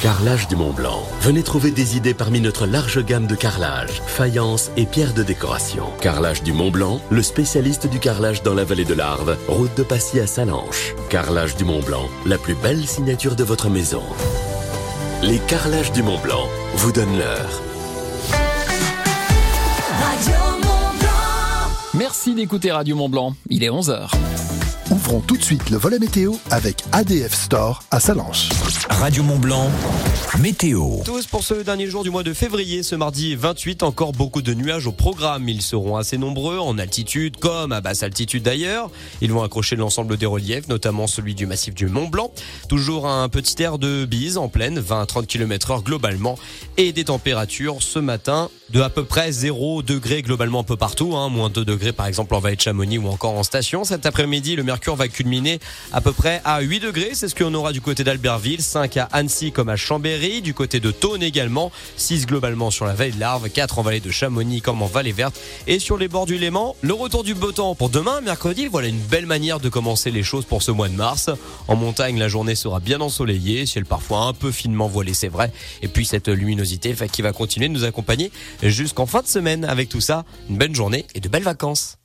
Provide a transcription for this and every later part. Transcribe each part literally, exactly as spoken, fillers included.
Carrelage du Mont-Blanc. Venez trouver des idées parmi notre large gamme de carrelage, faïence et pierres de décoration. Carrelage du Mont-Blanc, le spécialiste du carrelage dans la vallée de l'Arve, route de Passy à Sallanches. Carrelage du Mont-Blanc, la plus belle signature de votre maison. Les Carrelages du Mont-Blanc vous donnent l'heure. Merci d'écouter Radio Mont-Blanc. Il est onze heures. Ouvrons tout de suite le volet météo avec A D F Store à Sallanches. Radio Mont-Blanc, météo. Tous pour ce dernier jour du mois de février, ce mardi vingt-huit, encore beaucoup de nuages au programme. Ils seront assez nombreux en altitude comme à basse altitude d'ailleurs. Ils vont accrocher l'ensemble des reliefs, notamment celui du massif du Mont-Blanc. Toujours un petit air de bise en pleine, vingt à trente kilomètres heure globalement. Et des températures ce matin de à peu près zéro degré globalement un peu partout. Hein. moins deux degrés par exemple en vallée de Chamonix ou encore en station. Cet après-midi, le mercure va culminer à peu près à huit degrés. C'est ce qu'on aura du côté d'Albertville, cinq à Annecy comme à Chambéry, du côté de Thônes également, six globalement sur la vallée de l'Arve, quatre en vallée de Chamonix comme en vallée verte et sur les bords du Léman. Le retour du beau temps pour demain, mercredi, voilà une belle manière de commencer les choses pour ce mois de mars. En montagne, la journée sera bien ensoleillée, ciel parfois un peu finement voilé, c'est vrai, et puis cette luminosité qui va continuer de nous accompagner jusqu'en fin de semaine. Avec tout ça, une bonne journée et de belles vacances.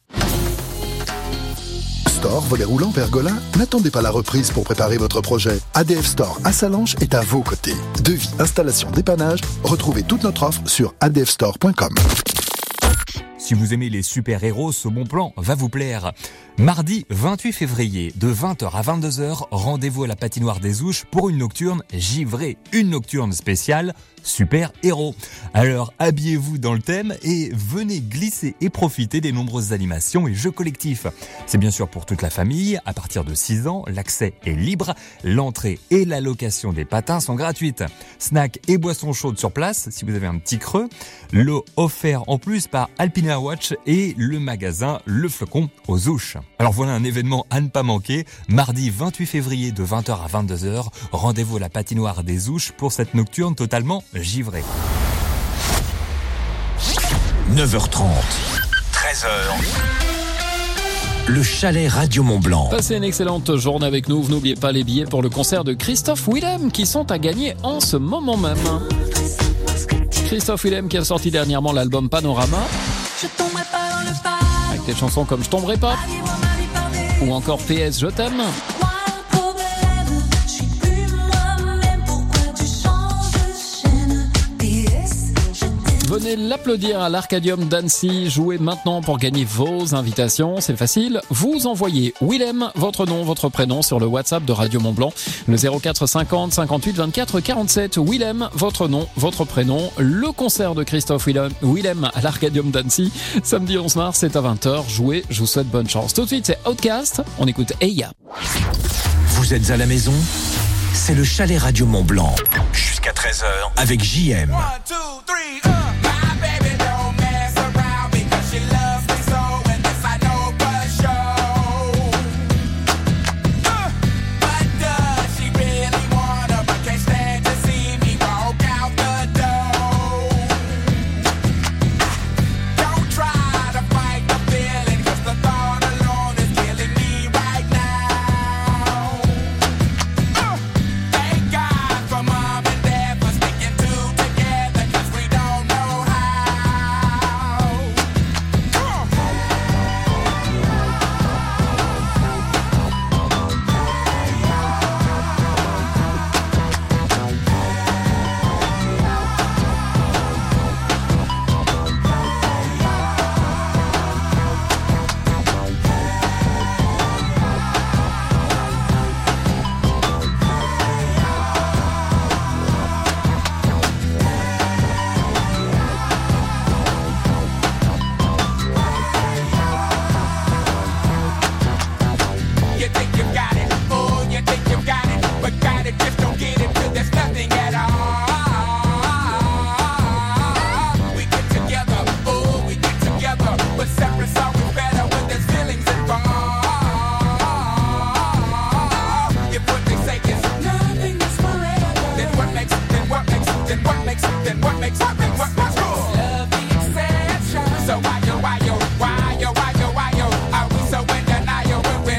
Store, volet roulant, pergolin, n'attendez pas la reprise pour préparer votre projet. A D F Store à Sallanches est à vos côtés. Devis, installation, dépannage, retrouvez toute notre offre sur a d f store point com. Si vous aimez les super-héros, ce bon plan va vous plaire. Mardi vingt-huit février, de vingt heures à vingt-deux heures, rendez-vous à la patinoire des Ouches pour une nocturne givrée. Une nocturne spéciale super-héros. Alors habillez-vous dans le thème et venez glisser et profiter des nombreuses animations et jeux collectifs. C'est bien sûr pour toute la famille. À partir de six ans, l'accès est libre. L'entrée et la location des patins sont gratuites. Snacks et boissons chaudes sur place si vous avez un petit creux. L'eau offert en plus par Alpina Watch et le magasin Le Flocon aux Ouches. Alors voilà un événement à ne pas manquer. Mardi vingt-huit février de vingt heures à vingt-deux heures, rendez-vous à la patinoire des Ouches pour cette nocturne totalement givrée. neuf heures trente, treize heures. Le chalet Radio Mont-Blanc. Passez une excellente journée avec nous. Vous n'oubliez pas les billets pour le concert de Christophe Willem qui sont à gagner en ce moment même. Christophe Willem qui a sorti dernièrement l'album Panorama. Avec des chansons comme Je tomberai pas ou encore P S Je t'aime. Venez l'applaudir à l'Arcadium d'Annecy. Jouez maintenant pour gagner vos invitations. C'est facile. Vous envoyez Willem, votre nom, votre prénom sur le WhatsApp de Radio Mont-Blanc. Le zéro quatre cinquante cinquante-huit vingt-quatre quarante-sept. Willem, votre nom, votre prénom. Le concert de Christophe Willem, Willem à l'Arcadium d'Annecy. Samedi onze mars, c'est à vingt heures. Jouez, je vous souhaite bonne chance. Tout de suite, c'est Outcast. On écoute Eya. Vous êtes à la maison ? C'est le chalet Radio Mont-Blanc. Jusqu'à treize heures avec J M.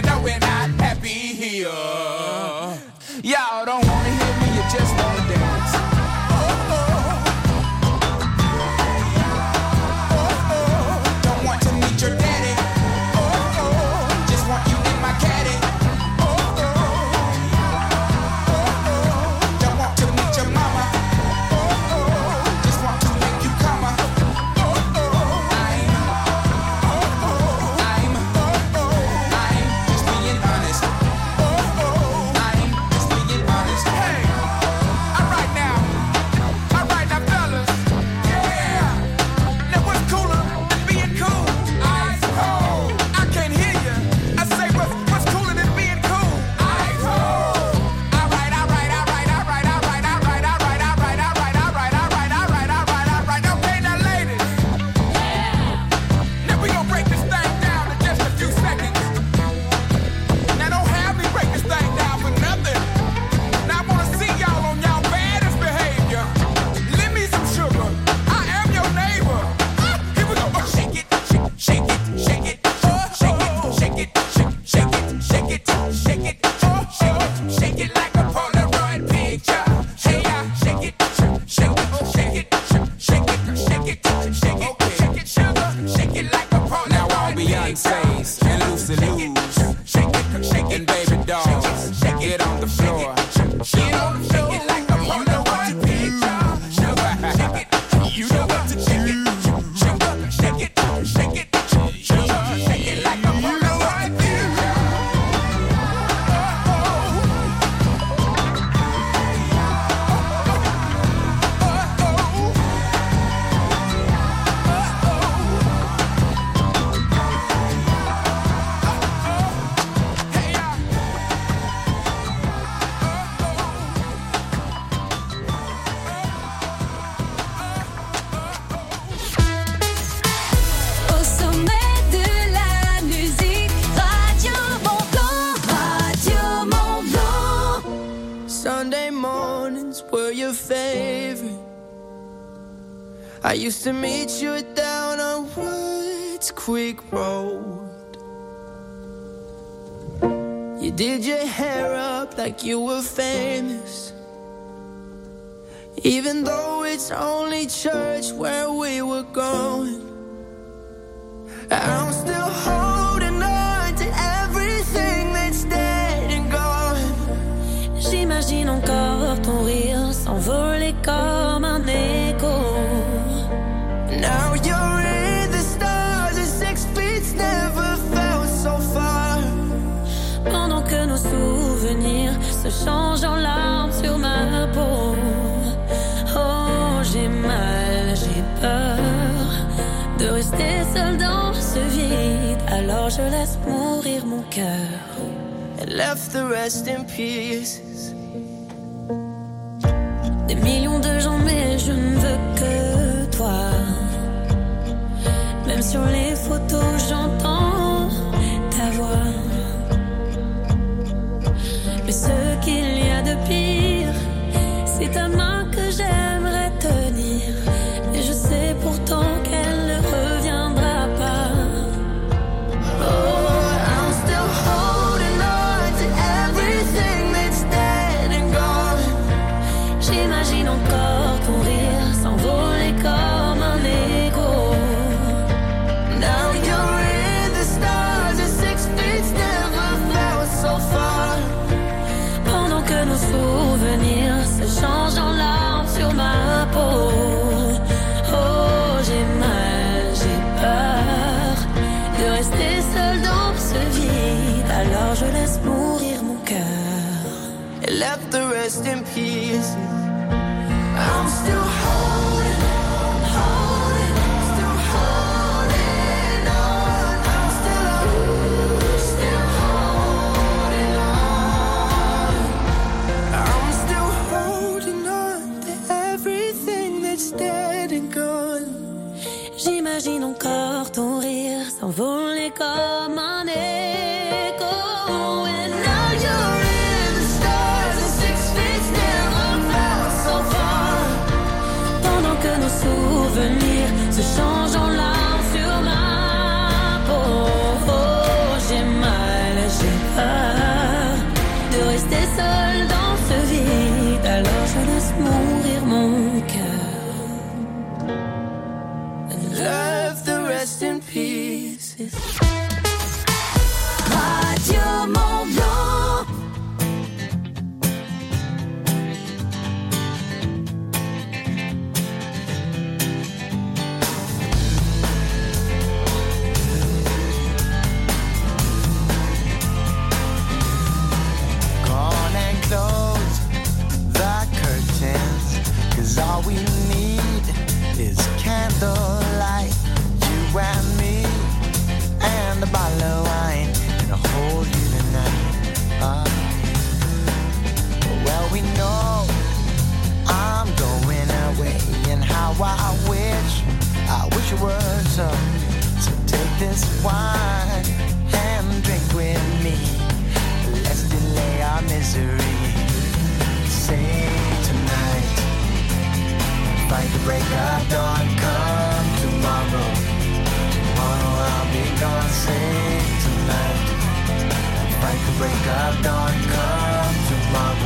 Y'all don't wanna hear me, you just wanna dance. shake it like a Polaroid picture. Hey, yeah, shake it, shake it, shake it, shake it, shake it, shake it, shake it, sugar, shake it like a Polaroid. Now all Beyonce's and Lucy Lou's, shake it, shake it, baby dolls, get on the floor, get on the floor, shake it like a Polaroid picture. Sugar, shake it, you know what to do. Sugar, shake it, shake it, sugar, shake it like a Polaroid picture. Au sommet de la musique, Radio Mont-Blanc, Radio Mont-Blanc. Sunday mornings were your favorite. I used to meet you down on Woods Creek Road. You did your hair up like you were famous, even though it's only church where we were going. I'm still holding on to everything that's dead and gone. J'imagine encore ton rire s'envoler comme un écho. Now you're in the stars and six feet never felt so far. Pendant que nos souvenirs se changent en larmes sur ma peau. Oh, j'ai mal, j'ai peur de rester seule dans ce vide. Alors je laisse mourir mon cœur. And left the rest in pieces. Des millions de gens, mais je ne veux que toi. Même sur les photos, j'entends ta voix. Mais ce qu'il y a de pire, c'est ta main que j'aimerais tenir. Et je sais pourtant qu'elle ne reviendra pas. Oh, I'm still holding on to everything that's dead and gone. J'imagine encore ton rire s'envoler comme un écho. Now you're in the stars and six feet never felt so far. Pendant que nos souvenirs se changent en larmes sur ma peau. Oh, j'ai mal, j'ai peur de rester seule dans ce vide. Alors je laisse mourir mon cœur. And left the rest in pieces. I'm still holding on, holding on, still holding on. I'm still, still holding on. I'm still holding on to everything that's dead and gone. J'imagine encore ton rire s'envoler comme un écho. And now you're In the stars and six feet never felt so far. pendant que nos souvenirs se changent en larmes sur ma peau. Oh, j'ai mal, j'ai peur de rester seule dans ce vide. Alors je laisse mourir mon cœur. Left the rest in pieces. Radio Mont-Blanc. Gone and close the curtains, 'cause all we need is candlelight. You and me, and a bottle of wine, and I'll hold you tonight. Ah. Well, we know I'm going away, and how I wish, I wish it were so. So take this wine and drink with me. Let's delay our misery. Say tonight, fight the break of dawn. Come tomorrow, tomorrow I'll be gone. Say tonight, fight the break of dawn. Come tomorrow.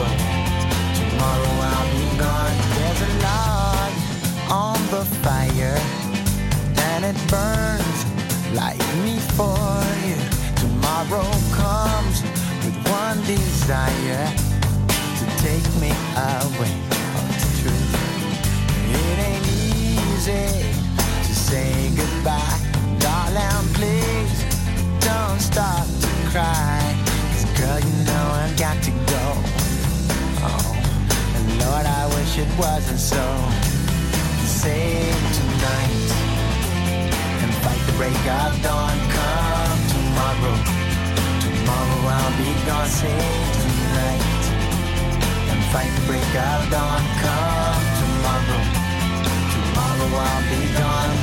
desire to take me away. Oh, it's true. It ain't easy to say goodbye. Darling, please don't stop to cry. 'Cause girl, you know I've got to go. Oh, and Lord, I wish it wasn't so. Save tonight and fight the break of dawn. Come tomorrow, tomorrow I'll be gone. Save tonight and fight the break of dawn. Come tomorrow, tomorrow I'll be gone.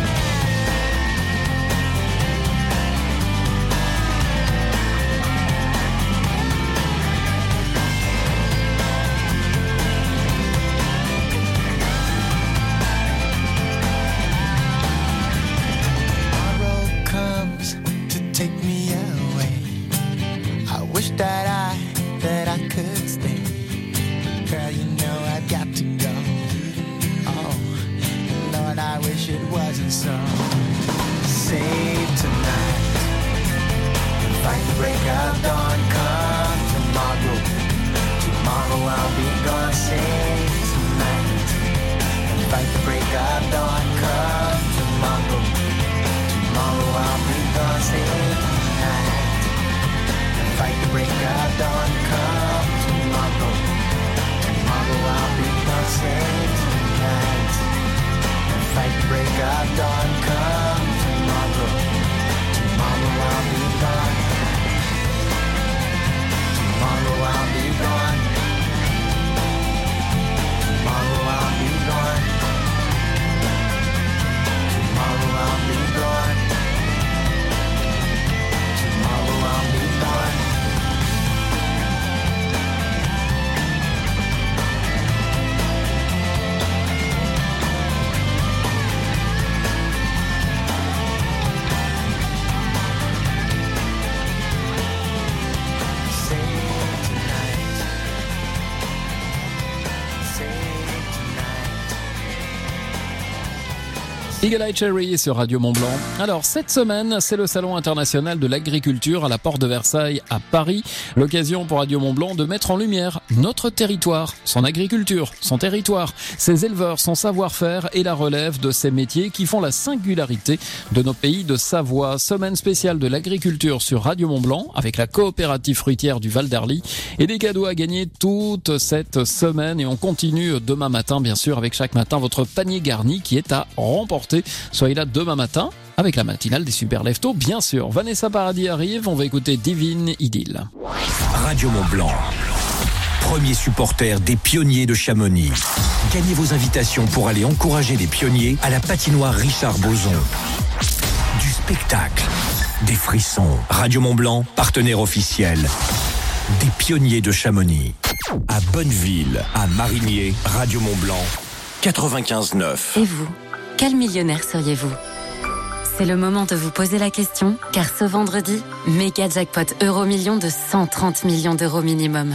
Take me away. I wish that I, that I could stay. Girl, you know I've got to go. Oh, Lord, I wish it wasn't so. Save tonight and fight the break of dawn. Come tomorrow, tomorrow I'll be gone. Save tonight and fight the break of dawn. Come tomorrow, tomorrow I'll be gone. Save fight the break of dawn. Come tomorrow, tomorrow I'll be gone. Save tonight and fight the break of dawn. Come tomorrow, tomorrow I'll be gone. Tomorrow I'll be gone. Tomorrow I'll be gone. Tomorrow I'll be gone. Tomorrow I'll be gone. Eagle Eye Cherry sur Radio Mont-Blanc. Alors, cette semaine, c'est le Salon international de l'agriculture à la Porte de Versailles à Paris. L'occasion pour Radio Mont-Blanc de mettre en lumière notre territoire, son agriculture, son territoire, ses éleveurs, son savoir-faire et la relève de ces métiers qui font la singularité de nos pays de Savoie. Semaine spéciale de l'agriculture sur Radio Mont-Blanc avec la coopérative fruitière du Val d'Arly et des cadeaux à gagner toute cette semaine. Et on continue demain matin, bien sûr, avec chaque matin votre panier garni qui est à remporter. Soyez là demain matin avec la matinale des Super Leftos, bien sûr. Vanessa Paradis arrive, on va écouter Divine Idylle. Radio Mont-Blanc, premier supporter des pionniers de Chamonix. Gagnez vos invitations pour aller encourager les pionniers à la patinoire Richard Boson. Du spectacle, des frissons. Radio Mont-Blanc, partenaire officiel des pionniers de Chamonix. À Bonneville, à Marigné, Radio Mont-Blanc, quatre-vingt-quinze neuf. Et vous, quel millionnaire seriez-vous ? C'est le moment de vous poser la question, car ce vendredi, méga jackpot euro-million de cent trente millions d'euros minimum.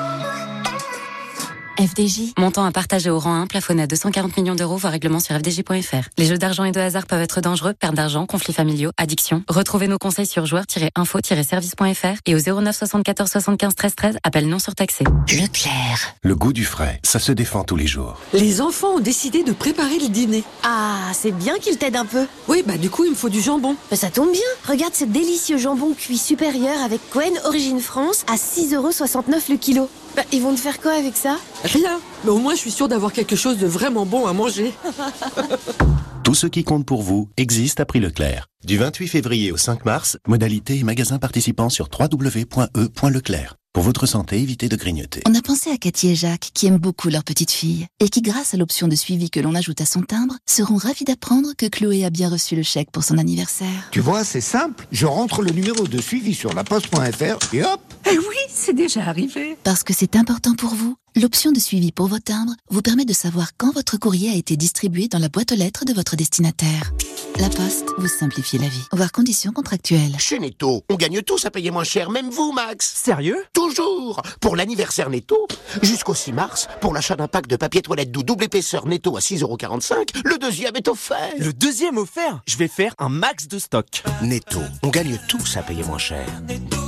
F D J, montant à partager au rang un, plafonné à deux cent quarante millions d'euros, voire règlement sur f d j point f r. Les jeux d'argent et de hasard peuvent être dangereux, perte d'argent, conflits familiaux, addiction. Retrouvez nos conseils sur joueurs tiret info tiret service point f r et au zéro neuf soixante-quatorze soixante-quinze treize treize, appel non surtaxé. Leclerc. Le goût du frais, ça se défend tous les jours. Les enfants ont décidé de préparer le dîner. Ah, c'est bien qu'ils t'aident un peu. Oui, bah du coup, il me faut du jambon. Bah, ça tombe bien. Regarde ce délicieux jambon cuit supérieur avec Cohen Origine France à six euros soixante-neuf le kilo. Bah, ils vont te faire quoi avec ça ? Rien, mais au moins je suis sûre d'avoir quelque chose de vraiment bon à manger. Tout ce qui compte pour vous existe à prix Leclerc. Du vingt-huit février au cinq mars, modalité et magasins participants sur w w w point e point leclerc. Pour votre santé, évitez de grignoter. On a pensé à Cathy et Jacques, qui aiment beaucoup leur petite fille, et qui, grâce à l'option de suivi que l'on ajoute à son timbre, seront ravis d'apprendre que Chloé a bien reçu le chèque pour son anniversaire. Tu vois, c'est simple. Je rentre le numéro de suivi sur laposte point f r et hop. Eh oui, c'est déjà arrivé. Parce que c'est important pour vous, l'option de suivi pour vos timbres vous permet de savoir quand votre courrier a été distribué dans la boîte aux lettres de votre destinataire. La Poste vous simplifie la vie. Voir conditions contractuelles. Chez Netto, on gagne tous à payer moins cher, même vous, Max. Sérieux ? Toujours. Pour l'anniversaire Netto, jusqu'au six mars, pour l'achat d'un pack de papier toilette doux double épaisseur Netto à six euros quarante-cinq, le deuxième est offert. Le deuxième offert ? Je vais faire un max de stock. Netto, on gagne tous à payer moins cher. Netto.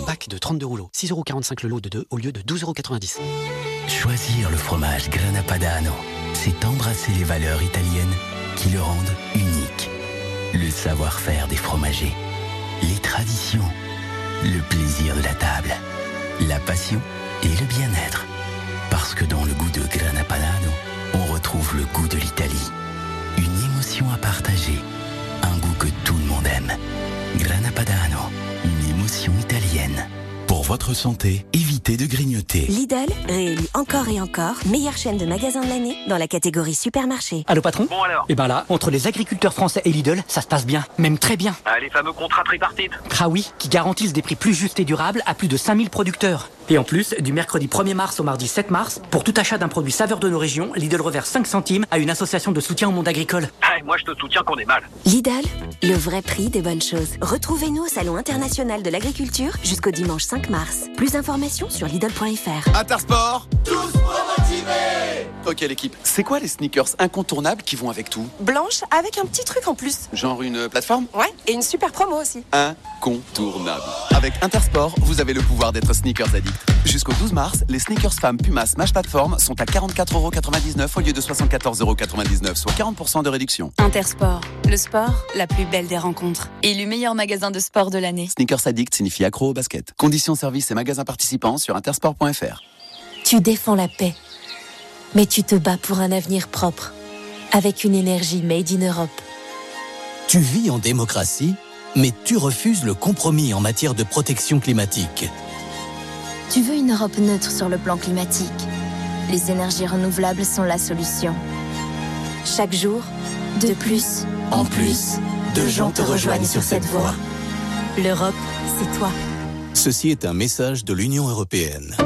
pack de trente-deux rouleaux. six euros quarante-cinq le lot de deux au lieu de douze euros quatre-vingt-dix. Choisir le fromage Grana Padano, c'est embrasser les valeurs italiennes qui le rendent unique. Le savoir-faire des fromagers, les traditions, le plaisir de la table, la passion et le bien-être. Parce que dans le goût de Grana Padano, on retrouve le goût de l'Italie. Une émotion à partager, un goût que tout le monde aime. Grana Padano, une émotion italienne. Pour votre santé, évitez de grignoter. Lidl, réélu encore et encore, meilleure chaîne de magasins de l'année dans la catégorie supermarché. Allô patron? Bon alors? Et ben là, entre les agriculteurs français et Lidl, ça se passe bien, même très bien. Ah, les fameux contrats tripartites. Ah oui, qui garantissent des prix plus justes et durables à plus de cinq mille producteurs. Et en plus, du mercredi premier mars au mardi sept mars, pour tout achat d'un produit saveur de nos régions, Lidl reverse cinq centimes à une association de soutien au monde agricole. Ah, moi je te soutiens qu'on est mal. Lidl, le vrai prix des bonnes choses. Retrouvez-nous au Salon international de l'agriculture jusqu'au dimanche cinq mars. Plus d'informations sur Lidl point F R. Intersport, tous pour motiver. Ok l'équipe, c'est quoi les sneakers incontournables qui vont avec tout? Blanche avec un petit truc en plus. Genre une plateforme? Ouais, et une super promo aussi. Incontournable. Avec Intersport, vous avez le pouvoir d'être sneakers addict. Jusqu'au douze mars, les sneakers femmes Puma Smash Platform sont à quarante-quatre euros quatre-vingt-dix-neuf au lieu de soixante-quatorze euros quatre-vingt-dix-neuf, soit quarante pour cent de réduction. Intersport, le sport, la plus belle des rencontres. Élu meilleur magasin de sport de l'année. Sneakers addict signifie accro au basket. Conditions, services et magasins participants sur intersport point F R. Tu défends la paix, mais tu te bats pour un avenir propre, avec une énergie made in Europe. Tu vis en démocratie, mais tu refuses le compromis en matière de protection climatique. Tu veux une Europe neutre sur le plan climatique. Les énergies renouvelables sont la solution. Chaque jour, de plus en plus, de gens te rejoignent sur cette voie. L'Europe, c'est toi. Ceci est un message de l'Union européenne.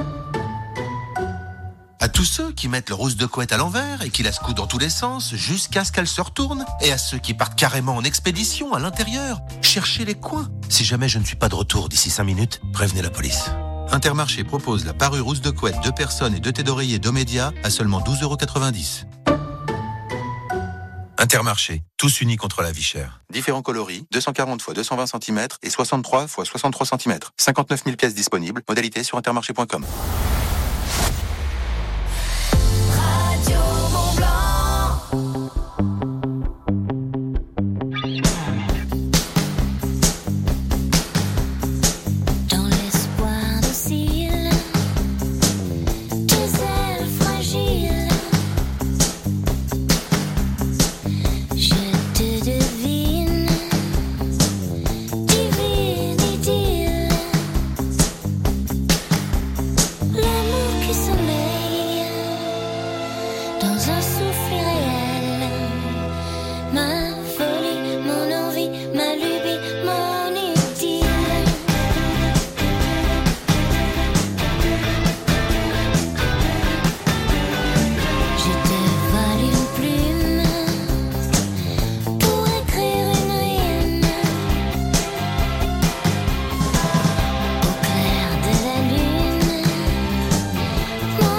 À tous ceux qui mettent leur housse de couette à l'envers et qui la secouent dans tous les sens jusqu'à ce qu'elle se retourne, et à ceux qui partent carrément en expédition à l'intérieur, cherchez les coins. Si jamais je ne suis pas de retour d'ici cinq minutes, prévenez la police. Intermarché propose la parure housse de couette deux personnes et deux têtes d'oreiller Domédia à seulement douze euros quatre-vingt-dix. Intermarché, tous unis contre la vie chère. Différents coloris, deux cent quarante fois deux cent vingt centimètres et soixante-trois fois soixante-trois centimètres. cinquante-neuf mille pièces disponibles, modalité sur intermarché point com.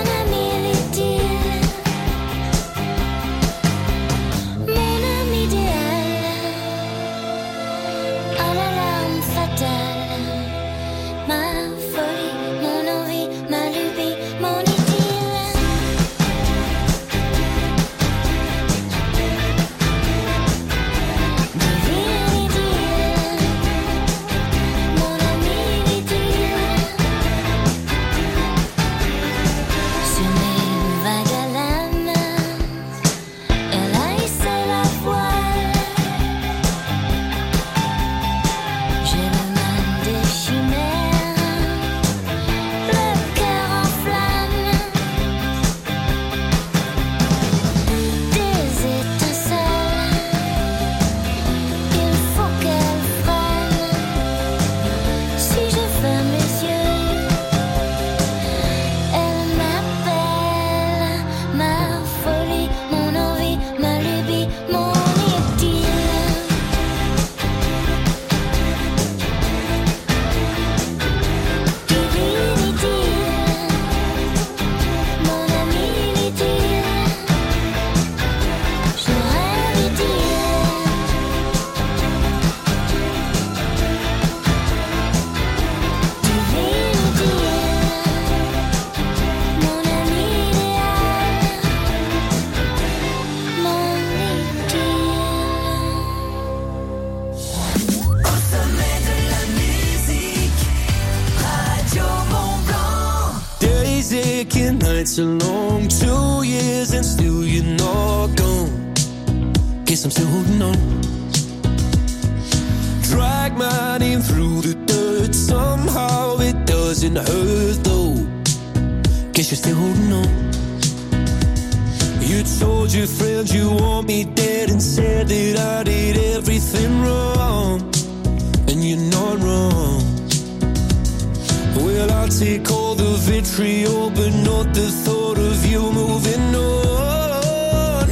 Mon ami idéal. It's a long two years and still you're not gone. Guess I'm still holding on. Drag my name through the dirt. Somehow it doesn't hurt though. Guess you're still holding on. You told your friends you want me dead and said that I did everything wrong. And you're not wrong. Well, I'll take all the vitriol, but not the thought of you moving on.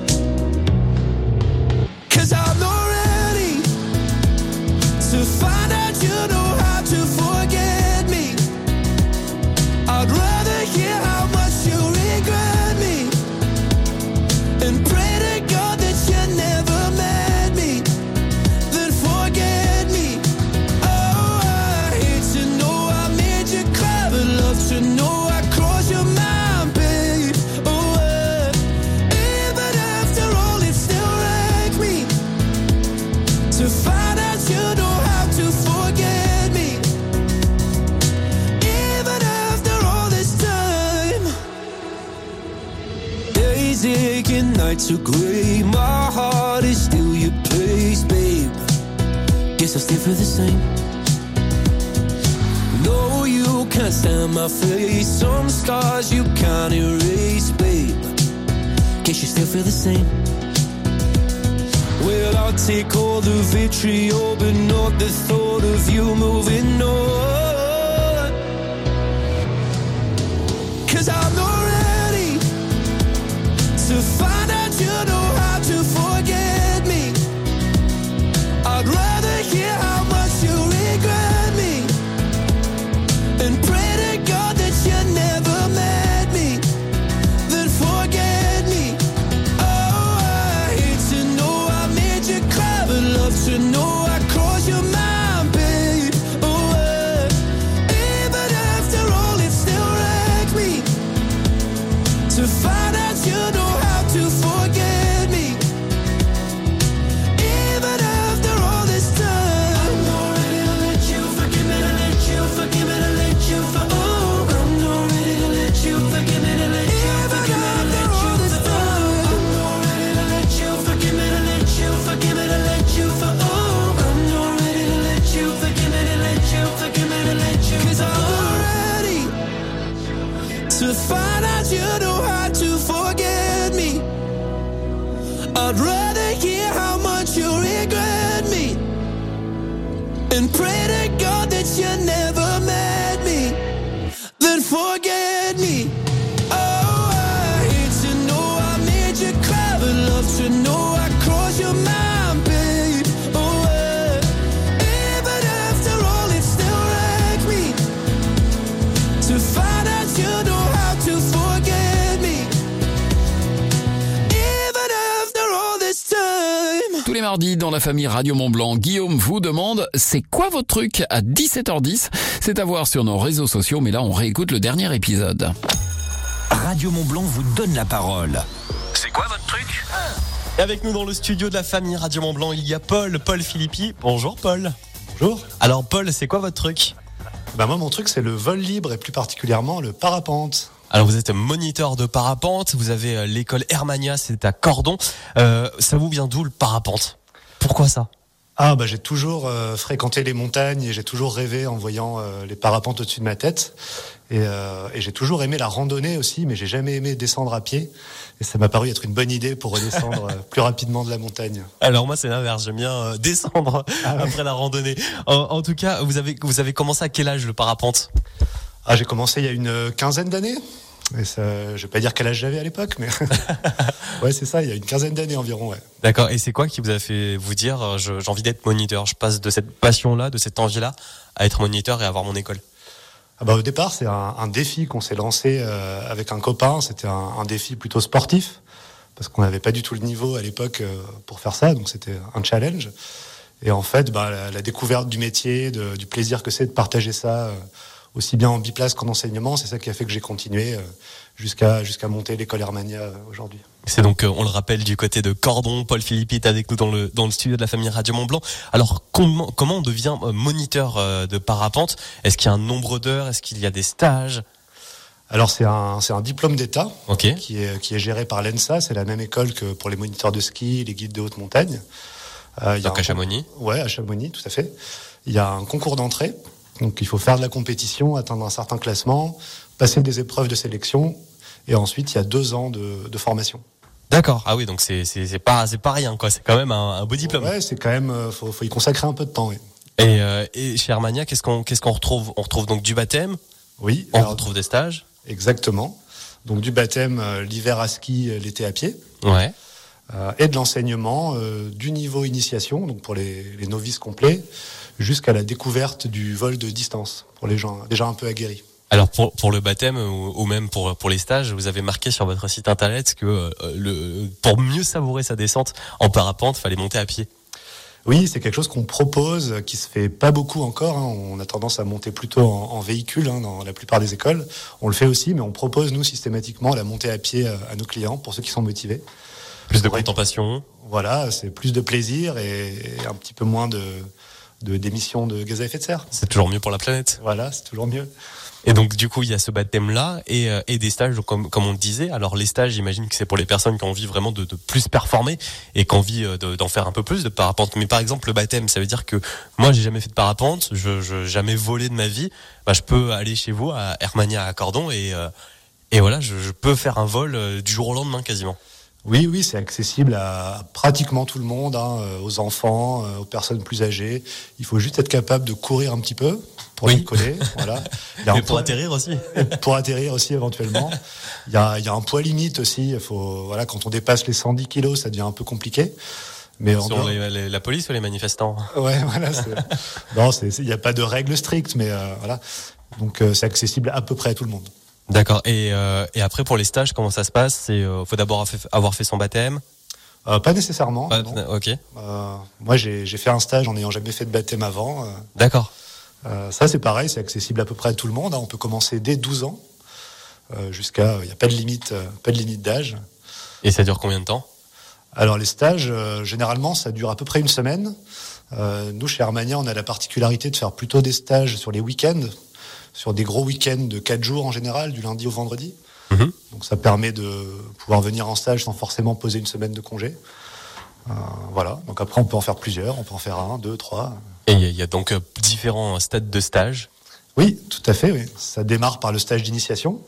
'Cause I'm not ready to find out you know how to forget me. I'd rather hear how much you regret me and pray to God that you never met me, then forget me. Oh, I hate to know I made you cry, but love to know I crossed your mind, babe. Oh, uh, even after all, it still wrecks me to find out you know how to forget me. Even after all this time, days aching, nights are grey. My heart is still your place, babe. Guess I still feel the same. No, you can't stand my face. Some scars you can't erase, babe. Guess you still feel the same. Well, I'll take all the vitriol, but not the thought of you moving on. 'Cause I'm not ready to find out you know how to forget me. I'd rather hear how much you regret me and pray to God that you never met me, then forget me. Oh, I hate to know I made you cry, but love to know I crossed your mind, babe. Oh, uh, even after all, it still wrecks me to find out you know how to forget me. Even after all this time, I'm not ready to let you forgive me, to let you forgive me, to let you for oh, I'm not ready to let you forgive me, to let you forgive me, to let you for oh, I'm not ready to let you forgive me, to let you forgive me, to let you for oh, I'm not ready to let you forgive me, to let you forgive me, to let you 'cause I'm not ready to find out you know how to forget me. I'd rather hear how much you regret me and pray to God that you never met me, then forget me. Oh, I hate to know I made you cry, but love to know I crossed your mind, babe. Oh, uh, even after all, it still wrecks me to find out you know how to forget me. Even after all this time. Tous les mardis dans la famille Radio Mont-Blanc, Guillaume vous demande c'est quoi votre truc à dix-sept heures dix. C'est à voir sur nos réseaux sociaux, mais là on réécoute le dernier épisode. Radio Mont-Blanc vous donne la parole. C'est quoi votre truc? Et avec nous dans le studio de la famille Radio Mont-Blanc, il y a Paul, Paul Philippi. Bonjour Paul. Bonjour. Alors Paul, c'est quoi votre truc? Bah moi mon truc c'est le vol libre et plus particulièrement le parapente. Alors vous êtes moniteur de parapente, vous avez l'école Hermania, c'est à Cordon. Euh, ça vous vient d'où le parapente? Pourquoi ça? Ah bah j'ai toujours euh, fréquenté les montagnes et j'ai toujours rêvé en voyant euh, les parapentes au-dessus de ma tête. Et, euh, et j'ai toujours aimé la randonnée aussi, mais j'ai jamais aimé descendre à pied. Et ça m'a paru être une bonne idée pour redescendre plus rapidement de la montagne. Alors moi c'est l'inverse, j'aime bien euh, descendre ah ouais. après la randonnée. En, en tout cas, vous avez vous avez commencé à quel âge le parapente? Ah j'ai commencé il y a une quinzaine d'années. Et ça, je vais pas dire quel âge j'avais à l'époque, mais ouais c'est ça, il y a une quinzaine d'années environ. Ouais. D'accord. Et c'est quoi qui vous a fait vous dire je, j'ai envie d'être moniteur? Je passe de cette passion-là, de cette envie-là, à être moniteur et avoir mon école. Ah bah au départ c'est un, un défi qu'on s'est lancé euh, avec un copain. C'était un, un défi plutôt sportif parce qu'on n'avait pas du tout le niveau à l'époque euh, pour faire ça, donc c'était un challenge. Et en fait, bah la, la découverte du métier, de, du plaisir que c'est de partager ça. Euh, aussi bien en biplace qu'en enseignement, c'est ça qui a fait que j'ai continué euh, jusqu'à jusqu'à monter l'école Hermania euh, aujourd'hui. C'est donc, euh, on le rappelle, du côté de Cordon. Paul Philippi est avec nous dans le dans le studio de la famille Radio Mont-Blanc. Alors, comment comment on devient moniteur euh, de parapente? Est-ce qu'il y a un nombre d'heures? Est-ce qu'il y a des stages? Alors c'est un, c'est un diplôme d'État okay. qui, est, qui est géré par l'ENSA, c'est la même école que pour les moniteurs de ski, les guides de haute montagne. Euh, donc à Chamonix ? Ouais, à Chamonix, tout à fait. Il y a un concours d'entrée, donc il faut faire de la compétition, atteindre un certain classement, passer des épreuves de sélection, et ensuite il y a deux ans de, de formation. D'accord. Ah oui, donc c'est c'est c'est pas c'est pas rien quoi. C'est quand même un, un beau diplôme. Ouais, c'est quand même faut faut y consacrer un peu de temps. Oui. Et, euh, et chez Hermania, qu'est-ce qu'on qu'est-ce qu'on retrouve ? On retrouve donc du baptême. Oui. On alors, retrouve des stages. Exactement. Donc du baptême euh, l'hiver à ski, euh, l'été à pied. Ouais. Euh, et de l'enseignement euh, du niveau initiation, donc pour les, les novices complets, jusqu'à la découverte du vol de distance pour les gens déjà un peu aguerris. Alors pour pour le baptême ou, ou même pour pour les stages, vous avez marqué sur votre site internet que euh, le pour mieux savourer sa descente en parapente, fallait monter à pied. Oui, c'est quelque chose qu'on propose, qui se fait pas beaucoup encore. Hein. On a tendance à monter plutôt en, en véhicule hein, dans la plupart des écoles. On le fait aussi, mais on propose nous systématiquement la montée à pied à nos clients pour ceux qui sont motivés. Plus de contemplation. Voilà, c'est plus de plaisir et, et un petit peu moins de de d'émissions de gaz à effet de serre. C'est toujours mieux pour la planète. Voilà, c'est toujours mieux. Et donc du coup il y a ce baptême-là et, euh, et des stages donc, comme, comme on le disait. Alors les stages, j'imagine que c'est pour les personnes qui ont envie vraiment de, de plus performer et qui ont envie de, d'en faire un peu plus de parapente. Mais par exemple le baptême, ça veut dire que moi j'ai jamais fait de parapente, je je jamais volé de ma vie. Bah, je peux aller chez vous à Hermania à Cordon et euh, et voilà, je, je peux faire un vol euh, du jour au lendemain quasiment. Oui, oui, c'est accessible à pratiquement tout le monde, hein, aux enfants, aux personnes plus âgées. Il faut juste être capable de courir un petit peu pour oui. décoller. Voilà. Il y a Mais un pour poids... atterrir aussi. Pour atterrir aussi éventuellement. Il y a, il y a un poids limite aussi. Il faut, voilà, quand on dépasse les cent dix kilos, ça devient un peu compliqué. Mais sur doit... les, les, la police ou les manifestants ? Ouais, voilà. C'est... non, il n'y a pas de règles strictes, mais euh, voilà. Donc euh, c'est accessible à peu près à tout le monde. D'accord. Et, euh, et après, pour les stages, comment ça se passe ? C'est, euh, faut d'abord avoir fait son baptême ? euh, Pas nécessairement. Pas, non. Ok. Euh, moi, j'ai, j'ai fait un stage en n'ayant jamais fait de baptême avant. Euh, D'accord. Euh, ça, c'est pareil, c'est accessible à peu près à tout le monde. Hein. On peut commencer dès douze ans euh, jusqu'à... Il n'y a pas de limite, euh, pas de limite d'âge. Et ça dure combien de temps ? Alors, les stages, euh, généralement, ça dure à peu près une semaine. Euh, nous, chez Hermania, on a la particularité de faire plutôt des stages sur les week-ends, sur des gros week-ends de quatre jours en général, du lundi au vendredi. Mmh. Donc ça permet de pouvoir venir en stage sans forcément poser une semaine de congé. Euh, voilà, donc après on peut en faire plusieurs, on peut en faire un, deux, trois. Et il y a donc euh, différents stades de stage ? Oui, tout à fait, oui. Ça démarre par le stage d'initiation.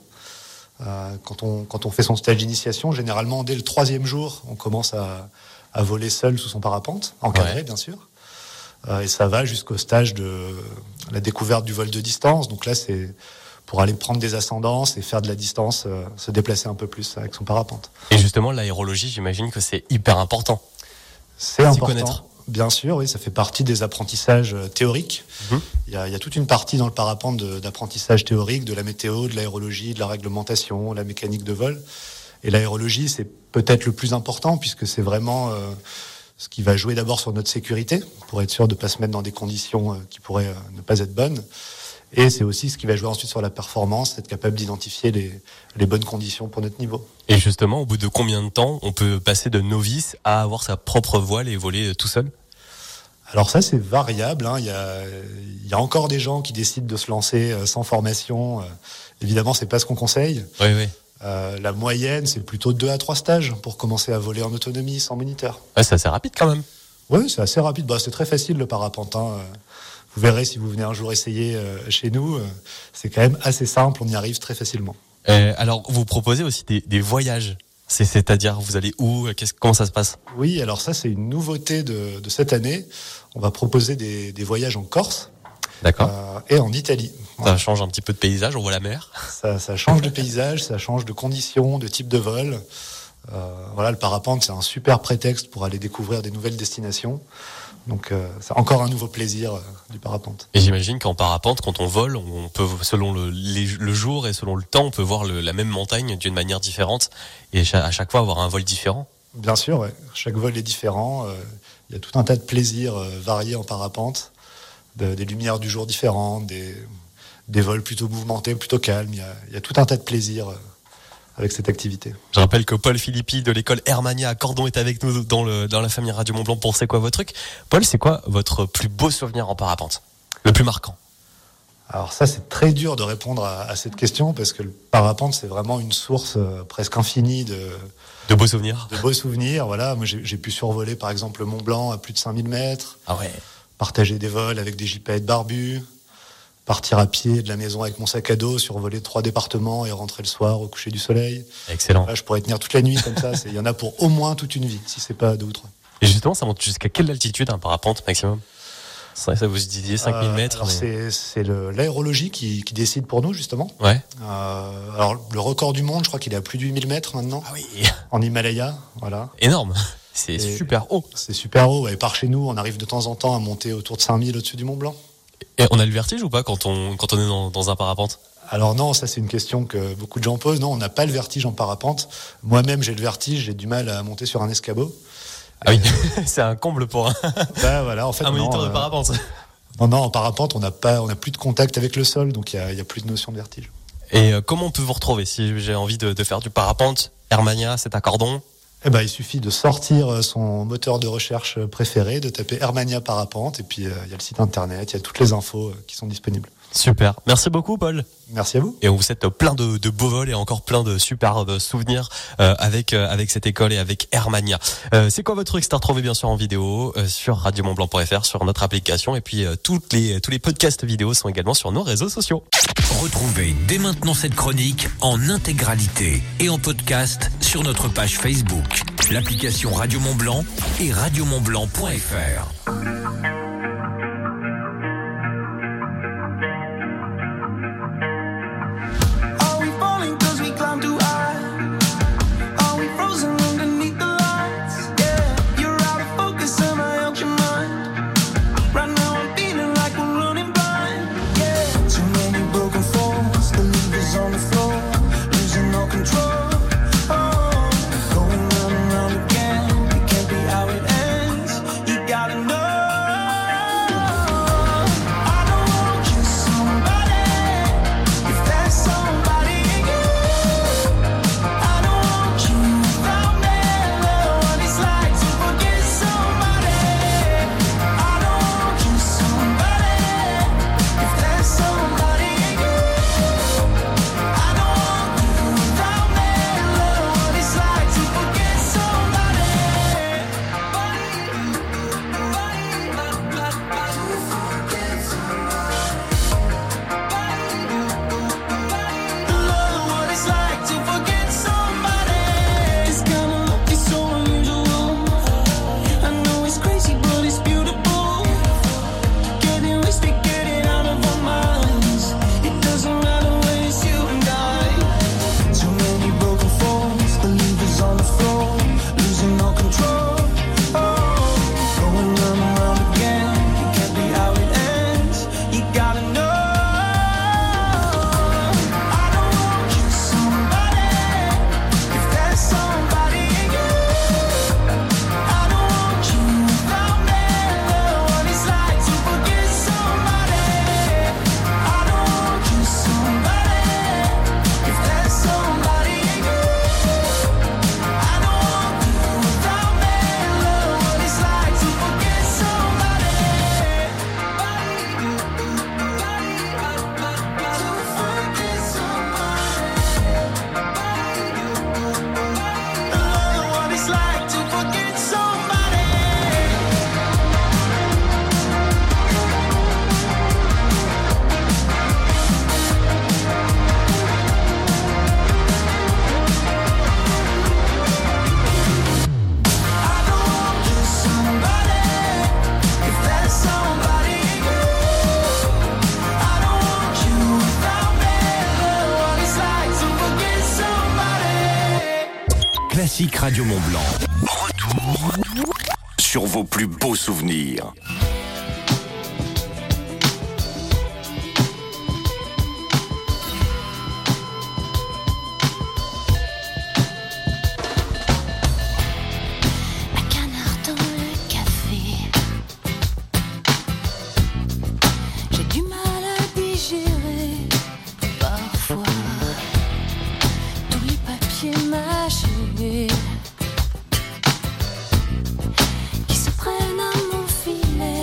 Euh, quand, on, quand on fait son stage d'initiation, généralement dès le troisième jour, on commence à, à voler seul sous son parapente, encadré ouais. bien sûr. Euh, et ça va jusqu'au stage de la découverte du vol de distance. Donc là, c'est pour aller prendre des ascendances et faire de la distance, euh, se déplacer un peu plus avec son parapente. Et justement, l'aérologie, j'imagine que c'est hyper important. C'est important, connaître. Bien sûr, oui, ça fait partie des apprentissages théoriques. Mmh. Il y a, il y a toute une partie dans le parapente de, d'apprentissage théorique, de la météo, de l'aérologie, de la réglementation, la mécanique de vol. Et l'aérologie, c'est peut-être le plus important puisque c'est vraiment... Euh, ce qui va jouer d'abord sur notre sécurité, pour être sûr de ne pas se mettre dans des conditions qui pourraient ne pas être bonnes. Et c'est aussi ce qui va jouer ensuite sur la performance, être capable d'identifier les, les bonnes conditions pour notre niveau. Et justement, au bout de combien de temps on peut passer de novice à avoir sa propre voile et voler tout seul ? Alors ça, c'est variable. Hein. Il y a, il y a encore des gens qui décident de se lancer sans formation. Évidemment, c'est pas ce qu'on conseille. Oui, oui. Euh, la moyenne, c'est plutôt deux à trois stages pour commencer à voler en autonomie sans moniteur. Ouais, c'est assez rapide quand même. Oui, c'est assez rapide. Bah, c'est très facile le parapente. Hein. Vous verrez si vous venez un jour essayer euh, chez nous. Euh, c'est quand même assez simple, on y arrive très facilement. Euh, alors, vous proposez aussi des, des voyages. C'est, c'est-à-dire, vous allez où ? Qu'est-ce, comment ça se passe ? Oui, alors ça, c'est une nouveauté de, de cette année. On va proposer des, des voyages en Corse. D'accord. Euh, et en Italie. Ça voilà. change un petit peu de paysage, on voit la mer. Ça, ça change de paysage, ça change de conditions, de type de vol. Euh, voilà, le parapente, c'est un super prétexte pour aller découvrir des nouvelles destinations. Donc, euh, c'est encore un nouveau plaisir euh, du parapente. Et j'imagine qu'en parapente, quand on vole, on peut, selon le, les, le jour et selon le temps, on peut voir le, la même montagne d'une manière différente et à chaque fois avoir un vol différent. Bien sûr, ouais. Chaque vol est différent. Il euh, y a tout un tas de plaisirs euh, variés en parapente. De, des lumières du jour différentes, des, des vols plutôt mouvementés, plutôt calmes. Il y a, il y a tout un tas de plaisirs avec cette activité. Je rappelle que Paul Philippi de l'école Hermania à Cordon est avec nous dans, le, dans la famille Radio Mont Blanc pour C'est quoi votre truc ? Paul, c'est quoi votre plus beau souvenir en parapente ? Le plus marquant ? Alors ça, c'est très dur de répondre à, à cette question parce que le parapente, c'est vraiment une source euh, presque infinie de... De beaux souvenirs. De beaux souvenirs, voilà. Moi, j'ai, j'ai pu survoler, par exemple, le Mont Blanc à plus de cinq mille mètres. Ah ouais. Partager des vols avec des gypaètes barbus. Partir à pied de la maison avec mon sac à dos, survoler trois départements et rentrer le soir au coucher du soleil. Excellent. Là, je pourrais tenir toute la nuit comme ça. Il y en a pour au moins toute une vie, si c'est pas deux ou trois. Et justement, ça monte jusqu'à quelle altitude un parapente maximum? Ça, ça vous disiez cinq mille mètres. Euh, mais... C'est, c'est le, l'aérologie qui, qui décide pour nous, justement. Ouais. Euh, alors, le record du monde, je crois qu'il est à plus de huit mille mètres maintenant. Ah oui. En Himalaya, voilà. Énorme. C'est et super haut. C'est super haut. Et par chez nous, on arrive de temps en temps à monter autour de cinq mille au-dessus du Mont Blanc. Et on a le vertige ou pas quand on, quand on est dans, dans un parapente? Alors non, ça c'est une question que beaucoup de gens posent. Non, on n'a pas le vertige en parapente. Moi-même, j'ai le vertige, j'ai du mal à monter sur un escabeau. Ah oui, c'est un comble pour un, bah, voilà, en fait, un non, moniteur euh... de parapente. Non, non, en parapente, on n'a pas, on n'a plus de contact avec le sol, donc il y a, y a plus de notion de vertige. Et euh, comment on peut vous retrouver si j'ai envie de, de faire du parapente, Airmania, c'est à Cordon? Eh ben, il suffit de sortir son moteur de recherche préféré, de taper Airmania Parapente, et puis il euh, y a le site internet, il y a toutes les infos euh, qui sont disponibles. Super. Merci beaucoup, Paul. Merci à vous. Et on vous souhaite plein de, de beaux vols et encore plein de superbes souvenirs euh, avec euh, avec cette école et avec Airmania. Euh, c'est quoi votre truc? C'est à retrouver bien sûr en vidéo euh, sur radio mont blanc point f r, sur notre application, et puis euh, toutes les tous les podcasts vidéo sont également sur nos réseaux sociaux. Retrouvez dès maintenant cette chronique en intégralité et en podcast sur notre page Facebook, l'application Radio Mont Blanc et radio mont blanc point f r. Classique Radio Mont Blanc. Retour sur vos plus beaux souvenirs. Qui se prennent à mon filet.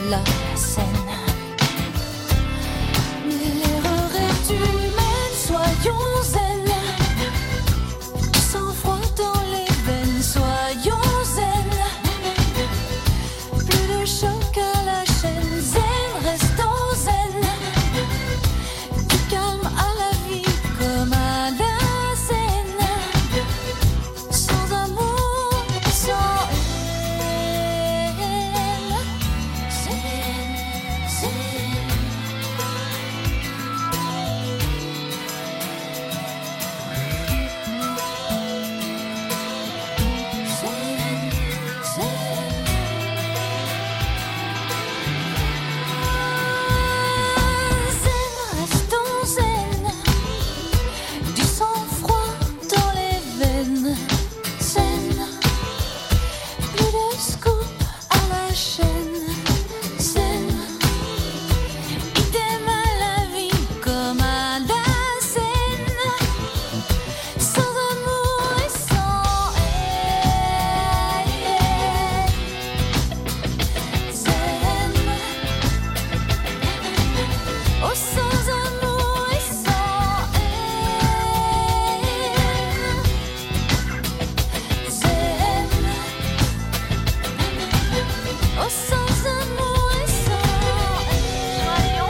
la scène. L'erreur est humaine, soyons zen. Sans froid dans les veines, soyons zen. Plus de choc à la chaîne, zen, restons zen. Du calme à la vie comme à la scène. Sans amour, sans haine. Zen, zen. Zen, restons zen. Du sang-froid dans les veines. Zen, plus de scoop à la chaîne. Zen, idem à la vie comme à la scène. Sans amour et sans haine. Zen, oh sans amour et sans haine. Zen, oh sans amour et sans haine. Soyons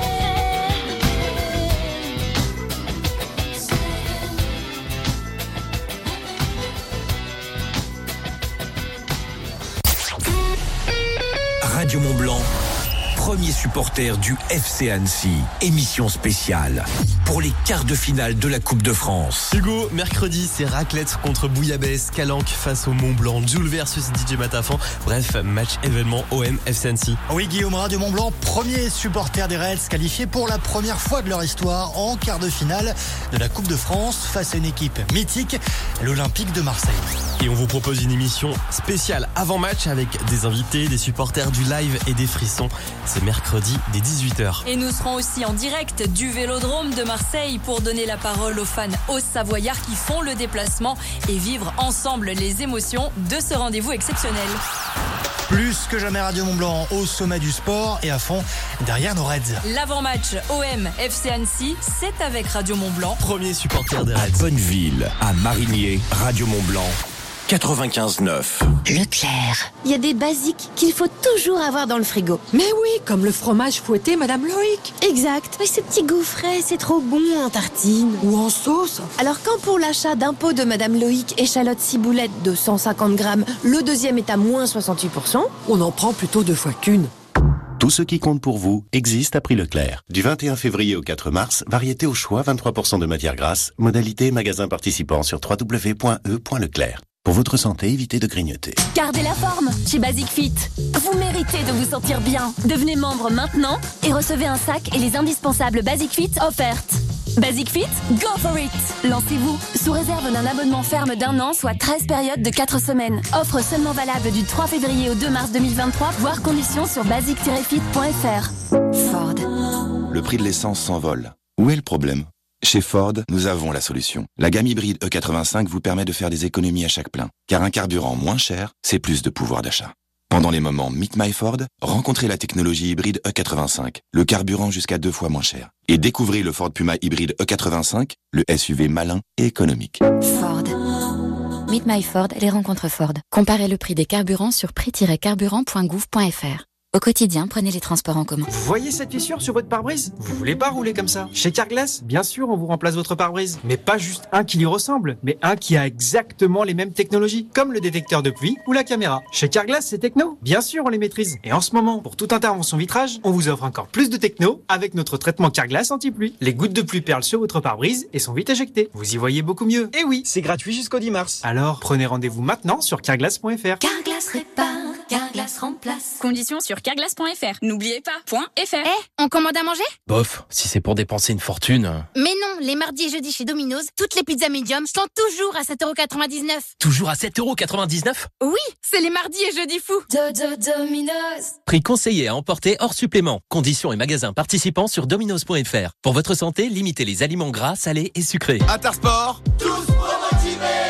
Radio Mont-Blanc, premier supporter du F C Annecy. Émission spéciale pour les quarts de finale de la Coupe de France. Hugo, mercredi, c'est raclette contre Bouillabaisse, Calanque face au Mont-Blanc, Jules versus D J Matafan. Bref, match événement O M F C Annecy. Oui, Guillaume, Radio Mont-Blanc, premier supporter des Reds qualifié pour la première fois de leur histoire en quart de finale de la Coupe de France face à une équipe mythique, l'Olympique de Marseille. Et on vous propose une émission spéciale avant-match avec des invités, des supporters, du live et des frissons. C'est mercredi dès dix-huit heures. Et nous serons aussi en direct du Vélodrome de Marseille pour donner la parole aux fans hauts-savoyards qui font le déplacement et vivre ensemble les émotions de ce rendez-vous exceptionnel. Plus que jamais Radio Mont-Blanc au sommet du sport et à fond derrière nos Reds. L'avant-match O M F C Annecy, c'est avec Radio Mont-Blanc. Premier supporter des À Reds. Bonneville, à Marigné, Radio Mont-Blanc, quatre-vingt-quinze neuf. Leclerc. Il y a des basiques qu'il faut toujours avoir dans le frigo. Mais oui, comme le fromage fouetté, Madame Loïc. Exact. Oui, ce petit goût frais, c'est trop bon en tartine. Ou en sauce. Alors quand pour l'achat d'un pot de Madame Loïc échalote ciboulette de cent cinquante grammes, le deuxième est à moins soixante-huit pour cent, on en prend plutôt deux fois qu'une. Tout ce qui compte pour vous existe à prix Leclerc. Du vingt et un février au quatre mars, variété au choix, vingt-trois pour cent de matière grasse. Modalité magasin participant sur w w w point e point leclerc. Pour votre santé, évitez de grignoter. Gardez la forme chez Basic Fit. Vous méritez de vous sentir bien. Devenez membre maintenant et recevez un sac et les indispensables Basic Fit offertes. Basic Fit, go for it. Lancez-vous sous réserve d'un abonnement ferme d'un an, soit treize périodes de quatre semaines. Offre seulement valable du trois février au deux mars deux mille vingt-trois, voire conditions sur basic tiret fit point f r. Ford. Le prix de l'essence s'envole. Où est le problème ? Chez Ford, nous avons la solution. La gamme hybride E quatre-vingt-cinq vous permet de faire des économies à chaque plein. Car un carburant moins cher, c'est plus de pouvoir d'achat. Pendant les moments Meet My Ford, rencontrez la technologie hybride E quatre-vingt-cinq, le carburant jusqu'à deux fois moins cher. Et découvrez le Ford Puma hybride E quatre-vingt-cinq, le S U V malin et économique. Ford. Meet My Ford, les rencontres Ford. Comparez le prix des carburants sur prix tiret carburant point gouv point f r. Au quotidien, prenez les transports en commun. Vous voyez cette fissure sur votre pare-brise ? Vous voulez pas rouler comme ça ? Chez Carglass, bien sûr, on vous remplace votre pare-brise. Mais pas juste un qui lui ressemble, mais un qui a exactement les mêmes technologies, comme le détecteur de pluie ou la caméra. Chez Carglass, c'est techno. Bien sûr, on les maîtrise. Et en ce moment, pour toute intervention vitrage, on vous offre encore plus de techno avec notre traitement Carglass anti-pluie. Les gouttes de pluie perlent sur votre pare-brise et sont vite éjectées. Vous y voyez beaucoup mieux. Et oui, c'est gratuit jusqu'au dix mars. Alors, prenez rendez-vous maintenant sur carglass point f r. Carglass répare, Carglass remplace. Conditions sur carglass point f r. N'oubliez pas, .fr. Eh, on commande à manger ? Bof, si c'est pour dépenser une fortune. Mais non, les mardis et jeudis chez Domino's, toutes les pizzas medium sont toujours à sept euros quatre-vingt-dix-neuf. Toujours à sept euros quatre-vingt-dix-neuf ? Oui, c'est les mardis et jeudis fous. Domino's. Prix conseillé à emporter hors supplément. Conditions et magasins participants sur dominos point f r. Pour votre santé, limitez les aliments gras, salés et sucrés. Intersport, tous pour motiver.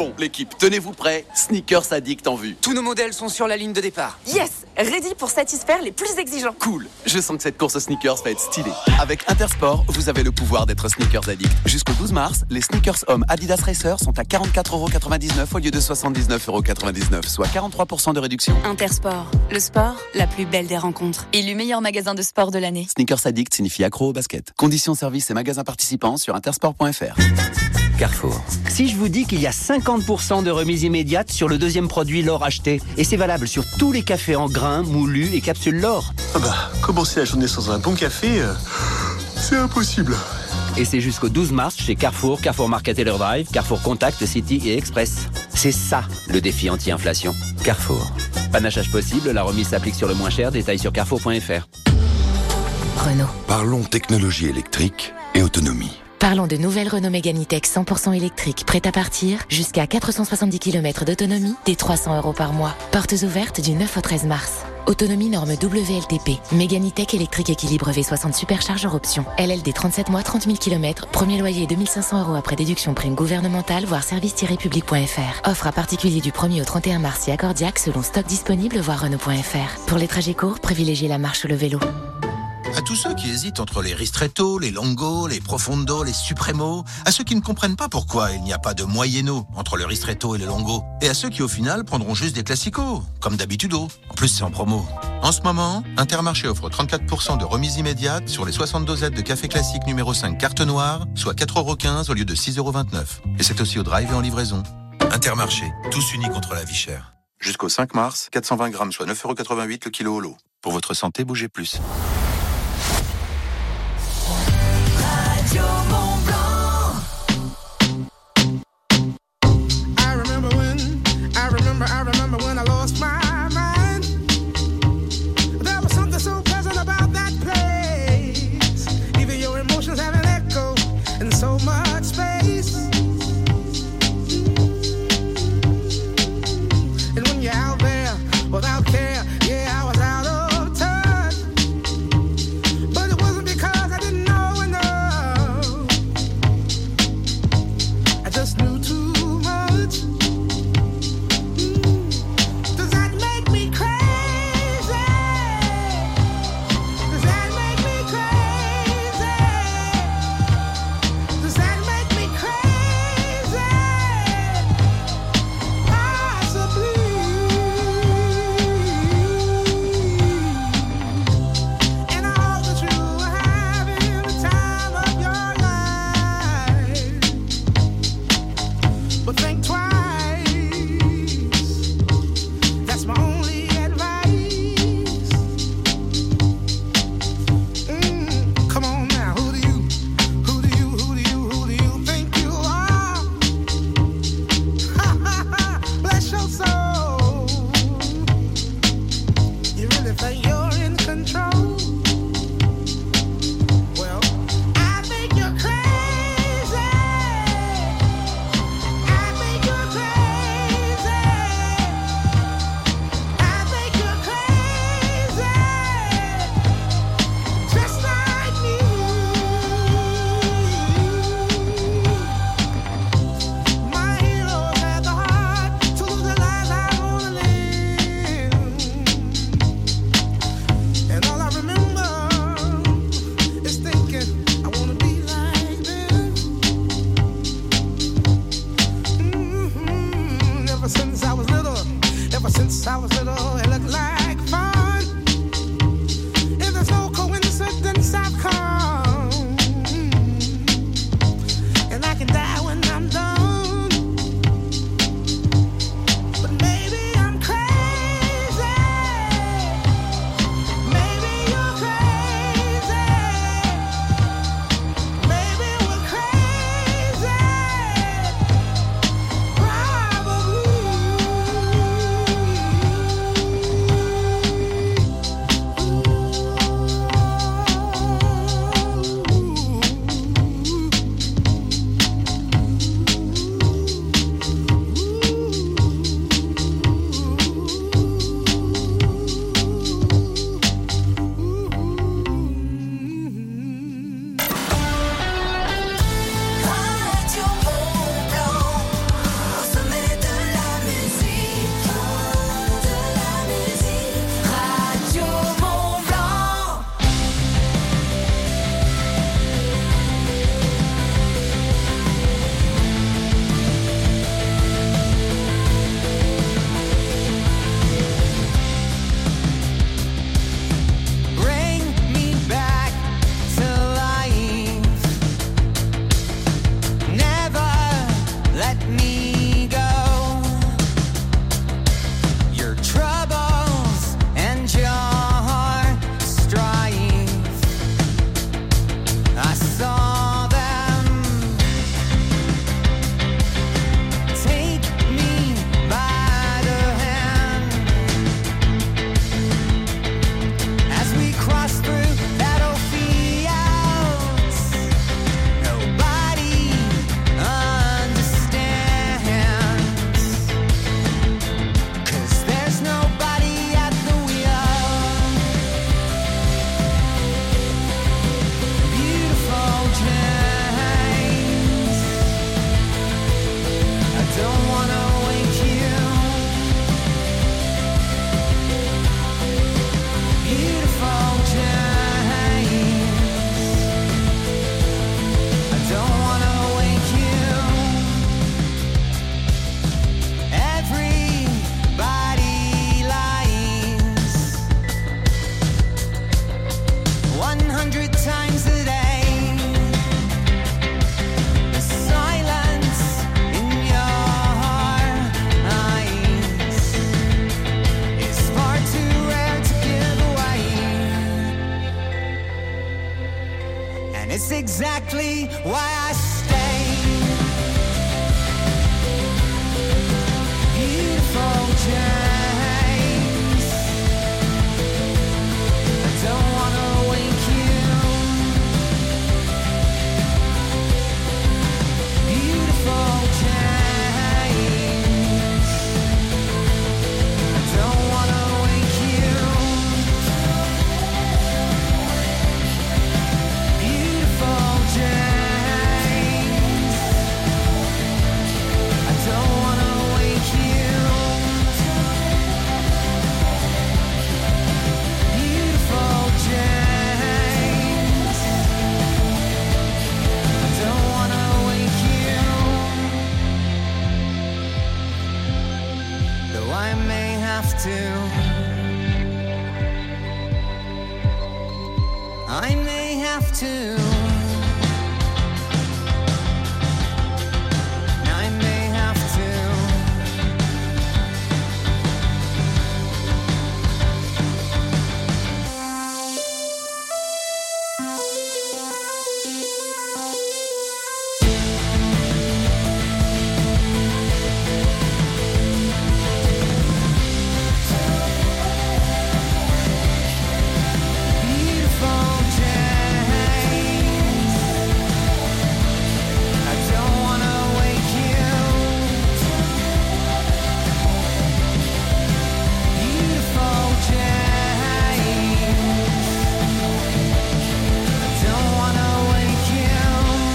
Bon, l'équipe, tenez-vous prêts. Sneakers Addict en vue. Tous nos modèles sont sur la ligne de départ. Yes, ready pour satisfaire les plus exigeants. Cool. Je sens que cette course aux sneakers va être stylée. Avec Intersport, vous avez le pouvoir d'être Sneakers Addict. Jusqu'au douze mars, les sneakers hommes Adidas Racer sont à quarante-quatre euros quatre-vingt-dix-neuf au lieu de soixante-dix-neuf euros quatre-vingt-dix-neuf, soit quarante-trois pour cent de réduction. Intersport, le sport, la plus belle des rencontres. Élu meilleur magasin de sport de l'année. Sneakers Addict signifie accro au basket. Conditions, services et magasins participants sur intersport point f r. Carrefour. Si je vous dis qu'il y a cinquante pour cent de remise immédiate sur le deuxième produit L'Or acheté, et c'est valable sur tous les cafés en grains, moulus et capsules L'Or. Ah bah, commencer la journée sans un bon café, euh, c'est impossible. Et c'est jusqu'au douze mars chez Carrefour, Carrefour Market Taylor Drive, Carrefour Contact, City et Express. C'est ça, le défi anti-inflation. Carrefour. Panachage possible, la remise s'applique sur le moins cher, détail sur carrefour point f r. Renault. Parlons technologie électrique et autonomie. Parlons de nouvelle Renault Mégane E-Tech cent pour cent électrique, prête à partir, jusqu'à quatre cent soixante-dix kilomètres d'autonomie, dès trois cents euros par mois. Portes ouvertes du neuf au treize mars. Autonomie norme W L T P. Mégane E-Tech électrique équilibre V soixante superchargeur option. L L D trente-sept mois, trente mille kilomètres. Premier loyer deux mille cinq cents euros après déduction prime gouvernementale, voire service tiret public point f r. Offre à particulier du premier au trente et un mars et accordiaque selon stock disponible, voire Renault point f r. Pour les trajets courts, privilégiez la marche ou le vélo. À tous ceux qui hésitent entre les ristretto, les longo, les profondo, les supremo, à ceux qui ne comprennent pas pourquoi il n'y a pas de moyeno entre le ristretto et le longo, et à ceux qui au final prendront juste des classicos, comme d'habitude. En plus c'est en promo. En ce moment, Intermarché offre trente-quatre pour cent de remise immédiate sur les soixante dosettes de café classique numéro cinq carte noire, soit quatre euros quinze au lieu de six euros vingt-neuf. Et c'est aussi au drive et en livraison. Intermarché, tous unis contre la vie chère. Jusqu'au cinq mars, quatre cent vingt grammes, soit neuf euros quatre-vingt-huit le kilo au lot. Pour votre santé, bougez plus. I remember when I lost my mind. There was something so pleasant about that place. Even your emotions have an echo in so much space. And when you're out there without care, yeah, I was out of touch. But it wasn't because I didn't know enough. I just knew too much. exactly why I stay. Beautiful James, I don't wanna wake you. Beautiful James, I don't wanna wake you. Beautiful James, I don't wanna wake you. Beautiful James, I don't wanna wake you. Though I may have to, I may have to. I may have to. Beautiful James, I don't wanna wake you. Beautiful James, I don't wanna wake you.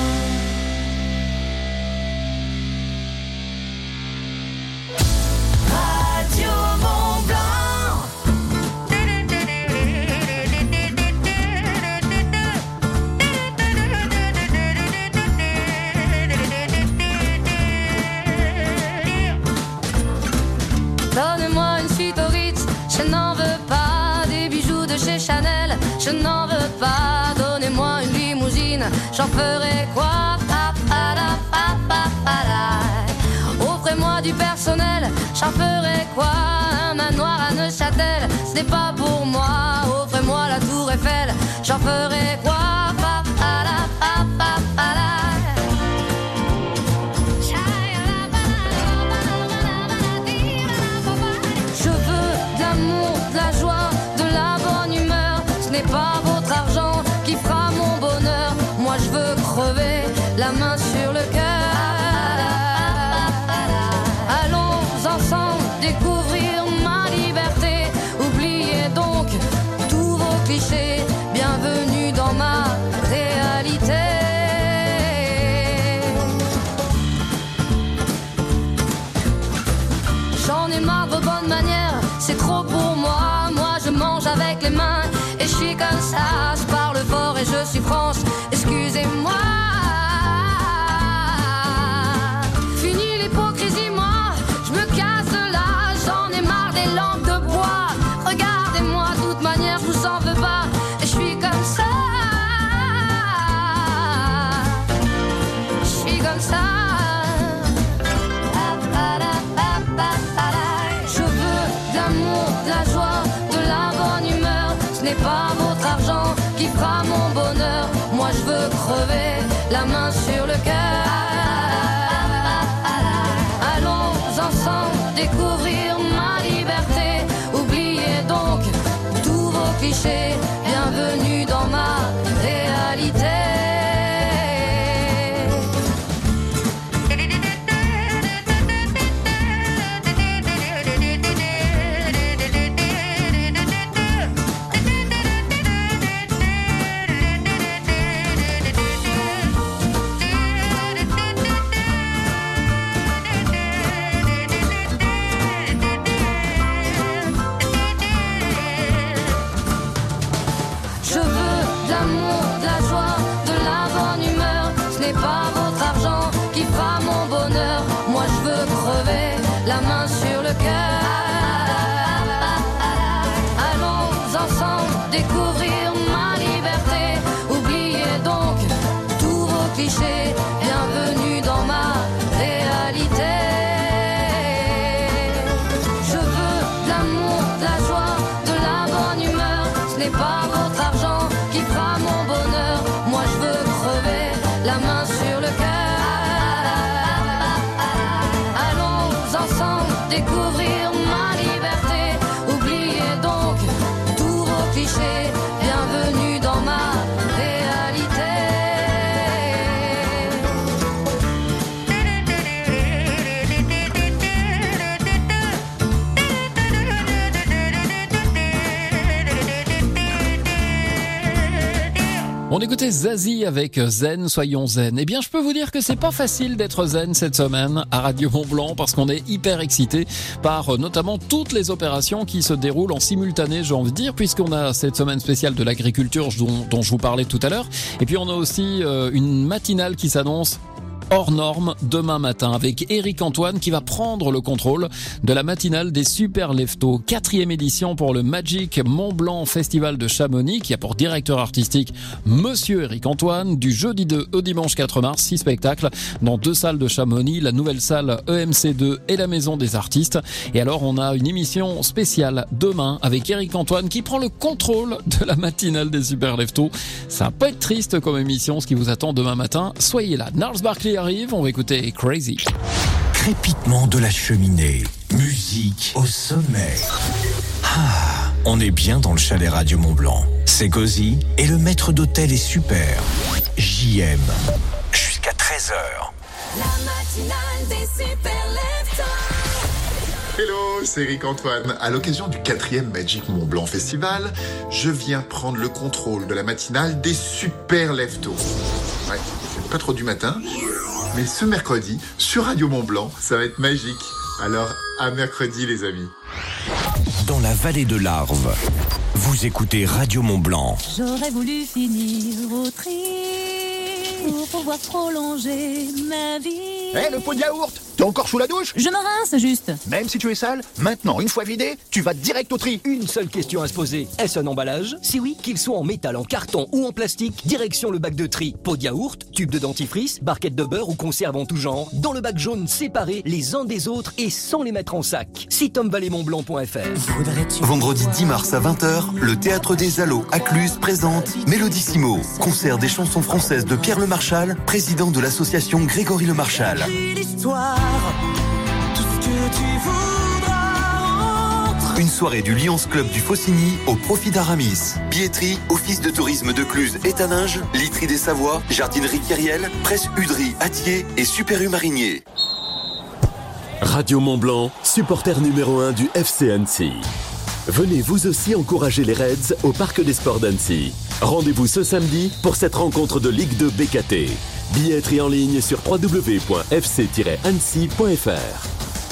Radio Mont Blanc. Donne-moi une suite au Ritz, je n'en veux pas. Des bijoux de chez Chanel, je n'en veux pas. Donnez-moi une limousine, j'en ferai quoi? Pa, pa, la, pa, pa, pa, la. Offrez-moi du personnel, j'en ferai quoi? Un manoir à Neuchâtel, ce n'est pas pour moi. Offrez-moi la tour Eiffel, j'en ferai quoi? Pa, pa, la, pa, pa, pa, la. Je veux de l'amour, de la joie, de la bonne humeur. Ce n'est pas votre argent qui fera mon bonheur. Moi je veux crever, la main sur le cœur. Allons ensemble découvrir ma liberté. Oubliez donc tous vos clichés. Bienvenue dans ma réalité. J'en ai marre de vos bonnes manières, c'est trop pour moi. Moi je mange avec les mains et je suis comme ça. Je parle fort et je suis franche, excusez-moi. Fini l'hypocrisie, moi, je me casse de là. J'en ai marre des lampes de bois. Regardez-moi, de toute manière, je vous en veux pas. Et je suis comme ça. Je suis comme ça. Je veux de l'amour, de la joie, de la bonne humeur. Ce n'est pas votre argent qui fera mon bonheur. Moi je veux crever, la main sur le cœur. Allons ensemble découvrir ma liberté. Oubliez donc tous vos clichés. Bienvenue dans ma réalité. Je veux de l'amour, de la joie, de la bonne humeur. Ce n'est pas votre argent qui fera mon bonheur. Moi je veux crever, la main sur le cœur. Allons ensemble découvrir ma liberté. Oubliez donc tous vos clichés. Bienvenue dans ma réalité. Je veux de l'amour, de la joie, de la bonne humeur. Ce n'est pas votre argent qui fera mon bonheur. Moi je veux crever. On écoutait Zazie avec Zen, soyons zen. Eh bien, je peux vous dire que c'est pas facile d'être zen cette semaine à Radio Mont-Blanc parce qu'on est hyper excité par euh, notamment toutes les opérations qui se déroulent en simultané, j'ai envie de dire, puisqu'on a cette semaine spéciale de l'agriculture dont, dont je vous parlais tout à l'heure. Et puis, on a aussi euh, une matinale qui s'annonce hors norme demain matin avec Éric Antoine qui va prendre le contrôle de la matinale des Super Leftos. Quatrième édition pour le Magic Mont Blanc Festival de Chamonix qui a pour directeur artistique Monsieur Éric Antoine. Du jeudi deux au dimanche quatre mars, six spectacles dans deux salles de Chamonix, la nouvelle salle E M C deux et la Maison des Artistes. Et alors on a une émission spéciale demain avec Éric Antoine qui prend le contrôle de la matinale des Super Leftos. Ça va pas être triste comme émission ce qui vous attend demain matin. Soyez là. Gnarls Barkley arrive, on va écouter Crazy. Crépitement de la cheminée, musique au sommet. Ah, on est bien dans le chalet Radio Mont-Blanc. C'est cosy et le maître d'hôtel est super. J M. Jusqu'à treize heures. La matinale des Super Leftos. Hello, c'est Éric Antoine. À l'occasion du quatrième Magic Mont Blanc Festival, je viens prendre le contrôle de la matinale des Super Leftos. Ouais, c'est pas trop du matin, mais ce mercredi, sur Radio Mont Blanc, ça va être magique. Alors, à mercredi les amis. Dans la vallée de l'Arve, vous écoutez Radio Mont Blanc. J'aurais voulu finir au tri pour pouvoir prolonger ma vie. Hé, hey, le pot de yaourt, t'es encore sous la douche? Je me rince juste. Même si tu es sale, maintenant, une fois vidé, tu vas direct au tri. Une seule question à se poser. Est-ce un emballage? Si oui, qu'il soit en métal, en carton ou en plastique, direction le bac de tri. Pot de yaourt, tube de dentifrice, barquette de beurre ou conserve en tout genre. Dans le bac jaune, séparés les uns des autres et sans les mettre en sac. site homme vallée mont blanc point f r. Vendredi dix mars à vingt heures, le Théâtre des Allos à Cluse présente Mélodissimo, concert des chansons françaises de Pierre Le Marchal, président de l'association Grégory Le Marchal. L'histoire, tout ce que tu voudras entre... Une soirée du Lions Club du Faucigny au profit d'Aramis. Billetterie, Office de tourisme de Cluse et Taninges, Literie des Savoies, Jardinerie Kyriel, Presse Udry, Attier et Super U Marinier. Radio Mont Blanc, supporter numéro un du F C Annecy. Venez vous aussi encourager les Reds au Parc des Sports d'Annecy. Rendez-vous ce samedi pour cette rencontre de Ligue deux B K T. Billetterie en ligne sur w w w point f c tiret annecy point f r.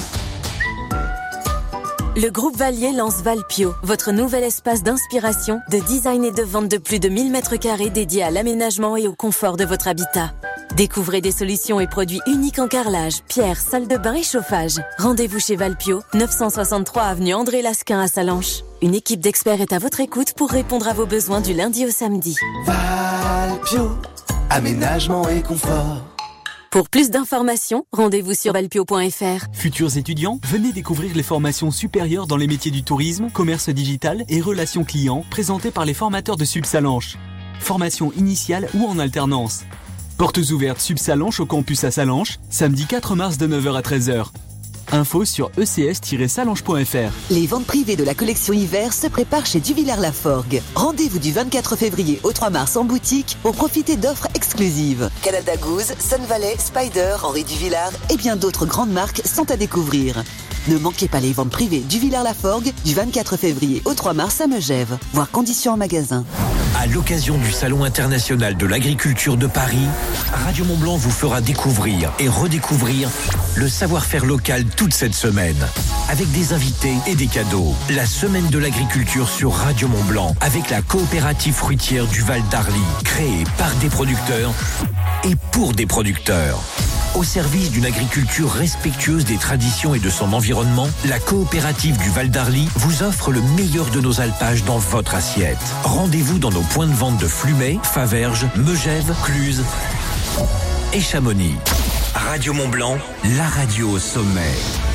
Le groupe Valier lance Valpio, votre nouvel espace d'inspiration, de design et de vente de plus de mille mètres carrés dédié à l'aménagement et au confort de votre habitat. Découvrez des solutions et produits uniques en carrelage, pierre, salle de bain et chauffage. Rendez-vous chez Valpio, neuf cent soixante-trois avenue André Lasquin à Salanches. Une équipe d'experts est à votre écoute pour répondre à vos besoins du lundi au samedi. Valpio, aménagement et confort. Pour plus d'informations, rendez-vous sur valpio point f r. Futurs étudiants, venez découvrir les formations supérieures dans les métiers du tourisme, commerce digital et relations clients présentées par les formateurs de Subsalanches. Formation initiale ou en alternance. Portes ouvertes Subsalanches au campus à Salanches, samedi quatre mars de neuf heures à treize heures. Info sur e c s tiret salanches point f r. Les ventes privées de la collection hiver se préparent chez Duvillers-Laforgue. Rendez-vous du vingt-quatre février au trois mars en boutique pour profiter d'offres exclusives. Canada Goose, Sun Valley, Spider, Henri Duvillard et bien d'autres grandes marques sont à découvrir. Ne manquez pas les ventes privées Duvillers-Laforgue du vingt-quatre février au trois mars à Megève. Voir conditions en magasin. À l'occasion du Salon international de l'agriculture de Paris, Radio Mont Blanc vous fera découvrir et redécouvrir le savoir-faire local toute cette semaine. Avec des invités et des cadeaux. La semaine de l'agriculture sur Radio Mont Blanc avec la coopérative fruitière du Val d'Arly, créée par des producteurs et pour des producteurs. Au service d'une agriculture respectueuse des traditions et de son environnement, la coopérative du Val d'Arly vous offre le meilleur de nos alpages dans votre assiette. Rendez-vous dans nos points de vente de Flumet, Faverges, Megève, Cluse et Chamonix. Radio Mont Blanc, la radio au sommet.